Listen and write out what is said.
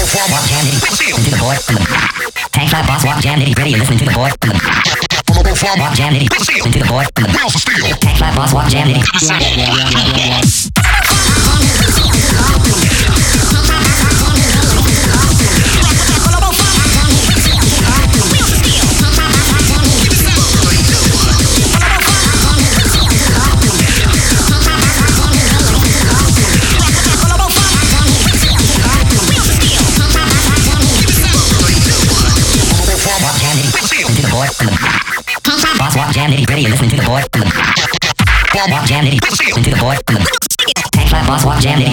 Form walk jam nitty into the board. Tank fly boss walk jam nitty gritty. You're listening to the board. Form walk jam nitty into the board. Wheels of steel. Tank fly boss walk jam nitty. Into the board. Boss walk jam nitty gritty. You're listening to the board. Form walk jam nitty into the board. Tank fly boss walk jam nitty.